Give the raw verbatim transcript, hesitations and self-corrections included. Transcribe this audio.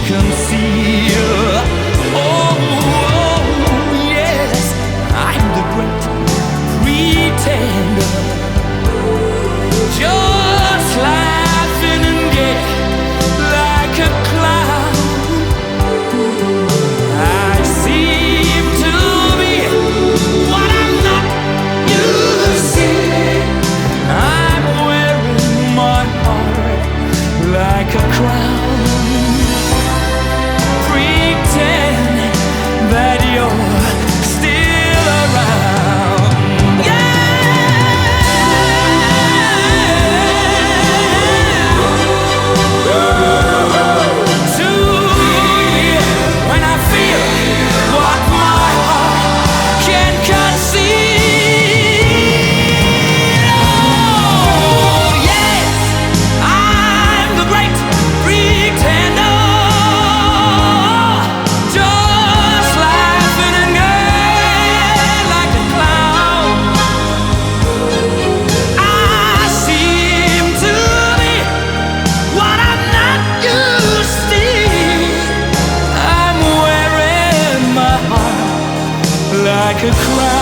conceal. Oh, yes, I'm the great pretender, just laughing and gay like a clown. I seem to be what I'm not, you see. I'm wearing my heart like a crown. That you're still around. Yeah. To me, when I feel what my heart can conceive. Oh, yes, I'm the great pretender. Like a cloud.